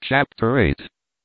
Chapter 8.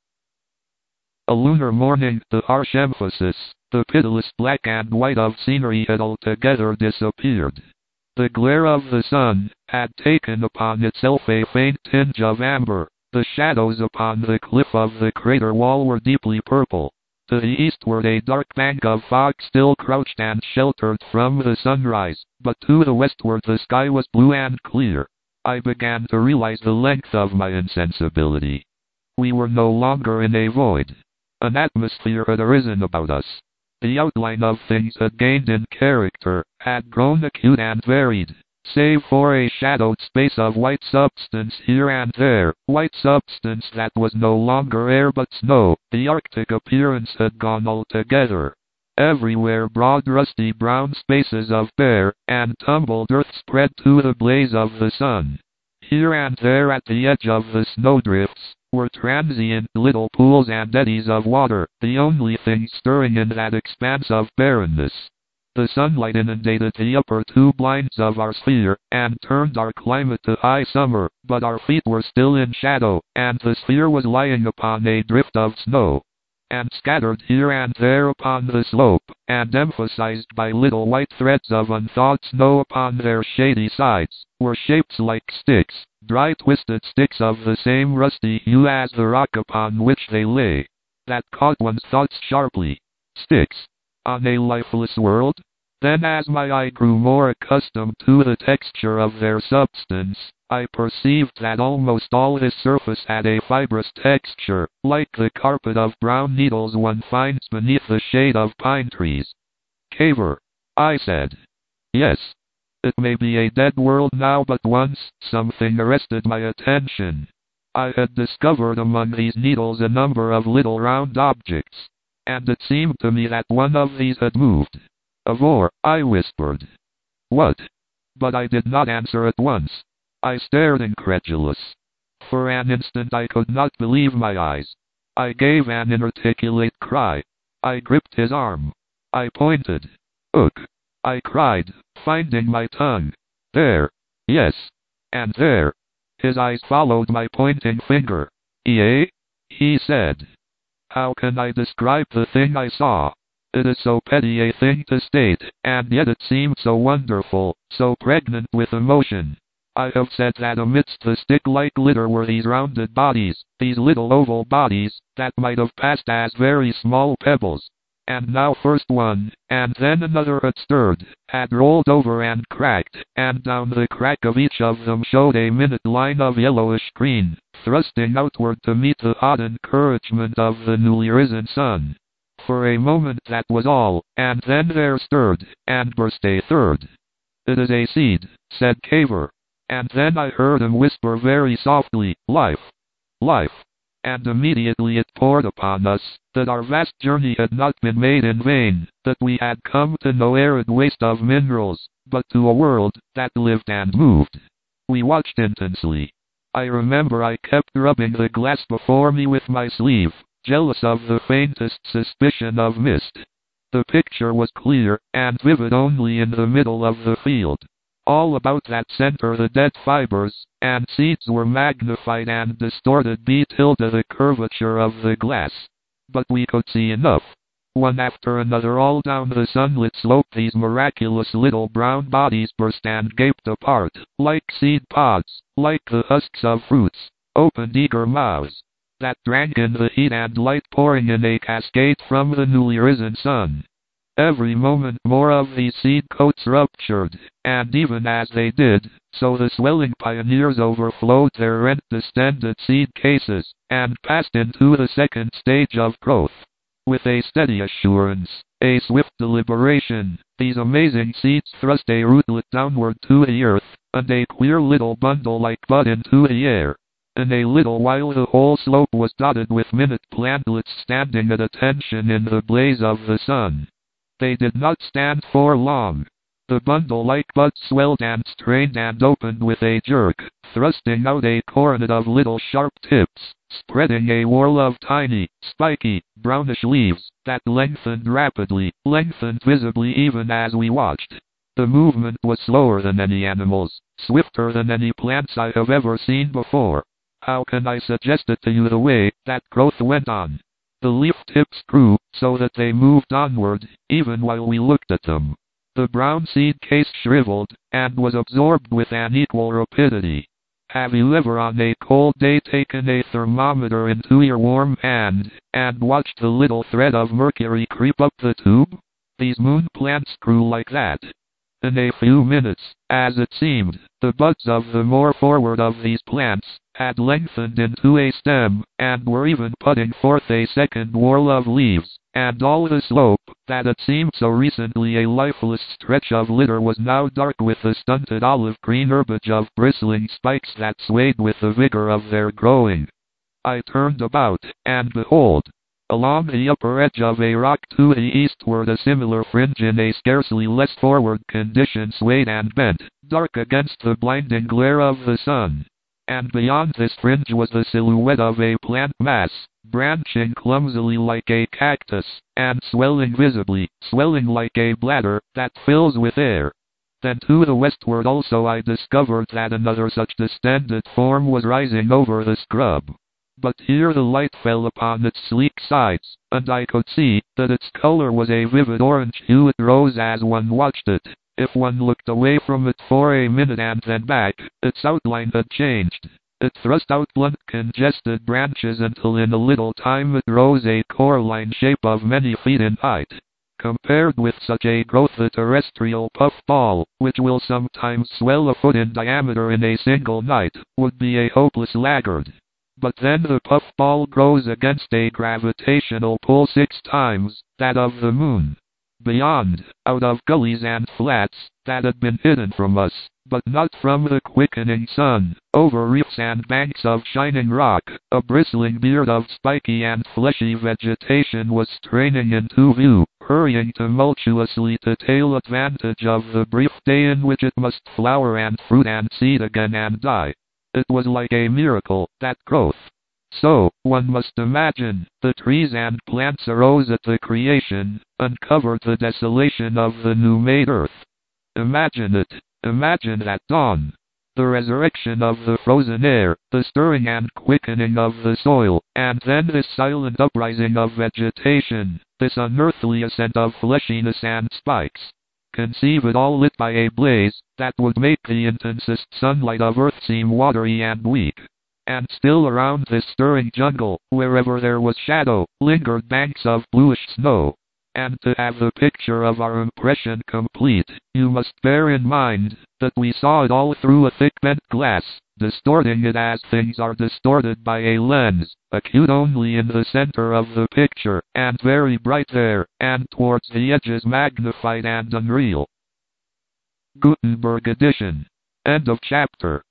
A lunar morning, the harsh emphasis, the pitiless black and white of scenery had altogether disappeared. The glare of the sun had taken upon itself a faint tinge of amber. The shadows upon the cliff of the crater wall were deeply purple. To the eastward a dark bank of fog still crouched and sheltered from the sunrise, but to the westward the sky was blue and clear. I began to realize the length of my insensibility. We were no longer in a void. An atmosphere had arisen about us. The outline of things had gained in character, had grown acute and varied. Save for a shadowed space of white substance here and there, white substance that was no longer air but snow, the Arctic appearance had gone altogether. Everywhere broad rusty brown spaces of bare and tumbled earth spread to the blaze of the sun. Here and there at the edge of the snowdrifts were transient little pools and eddies of water, the only thing stirring in that expanse of barrenness. The sunlight inundated the upper two blinds of our sphere, and turned our climate to high summer, but our feet were still in shadow, and the sphere was lying upon a drift of snow. And scattered here and there upon the slope, and emphasized by little white threads of unthawed snow upon their shady sides, were shapes like sticks, dry twisted sticks of the same rusty hue as the rock upon which they lay. That caught one's thoughts sharply. Sticks on a lifeless world? Then as my eye grew more accustomed to the texture of their substance, I perceived that almost all his surface had a fibrous texture, like the carpet of brown needles one finds beneath the shade of pine trees. Caver, I said. Yes. It may be a dead world now, but once something arrested my attention. I had discovered among these needles a number of little round objects, and it seemed to me that one of these had moved. Avor, I whispered. What? But I did not answer at once. I stared incredulous. For an instant I could not believe my eyes. I gave an inarticulate cry. I gripped his arm. I pointed. Ugh! I cried, finding my tongue. There. Yes. And there. His eyes followed my pointing finger. Eh? He said. How can I describe the thing I saw? It is so petty a thing to state, and yet it seemed so wonderful, so pregnant with emotion. I have said that amidst the stick-like litter were these rounded bodies, these little oval bodies, that might have passed as very small pebbles. And now first one, and then another had stirred, had rolled over and cracked, and down the crack of each of them showed a minute line of yellowish green, thrusting outward to meet the hot encouragement of the newly risen sun. For a moment that was all, and then there stirred, and burst a third. It is a seed, said Caver. And then I heard him whisper very softly, life. Life. And immediately it poured upon us, that our vast journey had not been made in vain, that we had come to no arid waste of minerals, but to a world that lived and moved. We watched intensely. I remember I kept rubbing the glass before me with my sleeve, jealous of the faintest suspicion of mist. The picture was clear, and vivid only in the middle of the field. All about that center the dead fibers and seeds were magnified and distorted till the curvature of the glass. But we could see enough. One after another all down the sunlit slope these miraculous little brown bodies burst and gaped apart, like seed pods, like the husks of fruits, opened eager mouths, that drank in the heat and light pouring in a cascade from the newly risen sun. Every moment more of these seed coats ruptured, and even as they did, so the swelling pioneers overflowed their rent-distended seed cases, and passed into the second stage of growth. With a steady assurance, a swift deliberation, these amazing seeds thrust a rootlet downward to the earth, and a queer little bundle-like bud into the air. In a little while the whole slope was dotted with minute plantlets standing at attention in the blaze of the sun. They did not stand for long. The bundle-like buds swelled and strained and opened with a jerk, thrusting out a coronet of little sharp tips, spreading a whorl of tiny, spiky, brownish leaves, that lengthened rapidly, lengthened visibly even as we watched. The movement was slower than any animal's, swifter than any plant's I have ever seen before. How can I suggest it to you the way that growth went on? The leaf tips grew so that they moved onward, even while we looked at them. The brown seed case shriveled, and was absorbed with an equal rapidity. Have you ever on a cold day taken a thermometer into your warm hand, and watched the little thread of mercury creep up the tube? These moon plants grew like that. In a few minutes, as it seemed, the buds of the more forward of these plants had lengthened into a stem, and were even putting forth a second whorl of leaves, and all the slope, that had seemed so recently a lifeless stretch of litter, was now dark with the stunted olive-green herbage of bristling spikes that swayed with the vigor of their growing. I turned about, and behold, along the upper edge of a rock to the eastward a similar fringe in a scarcely less forward condition swayed and bent, dark against the blinding glare of the sun. And beyond this fringe was the silhouette of a plant mass, branching clumsily like a cactus, and swelling visibly, swelling like a bladder that fills with air. Then to the westward also I discovered that another such distended form was rising over the scrub. But here the light fell upon its sleek sides, and I could see that its color was a vivid orange hue. It rose as one watched it. If one looked away from it for a minute and then back, its outline had changed. It thrust out blunt, congested branches until in a little time it rose a coralline shape of many feet in height. Compared with such a growth, the terrestrial puffball, which will sometimes swell a foot in diameter in a single night, would be a hopeless laggard. But then the puffball grows against a gravitational pull 6 times that of the moon. Beyond, out of gullies and flats that had been hidden from us, but not from the quickening sun, over reefs and banks of shining rock, a bristling beard of spiky and fleshy vegetation was straining into view, hurrying tumultuously to take advantage of the brief day in which it must flower and fruit and seed again and die. It was like a miracle, that growth. So, one must imagine, the trees and plants arose at the creation, uncovered the desolation of the new-made earth. Imagine it. Imagine that dawn. The resurrection of the frozen air, the stirring and quickening of the soil, and then this silent uprising of vegetation, this unearthly ascent of fleshiness and spikes. Conceive it all lit by a blaze that would make the intensest sunlight of earth seem watery and weak. And still around this stirring jungle, wherever there was shadow, lingered banks of bluish snow. And to have the picture of our impression complete, you must bear in mind that we saw it all through a thick bent glass, distorting it as things are distorted by a lens, acute only in the center of the picture, and very bright there, and towards the edges magnified and unreal. Gutenberg edition. End of chapter.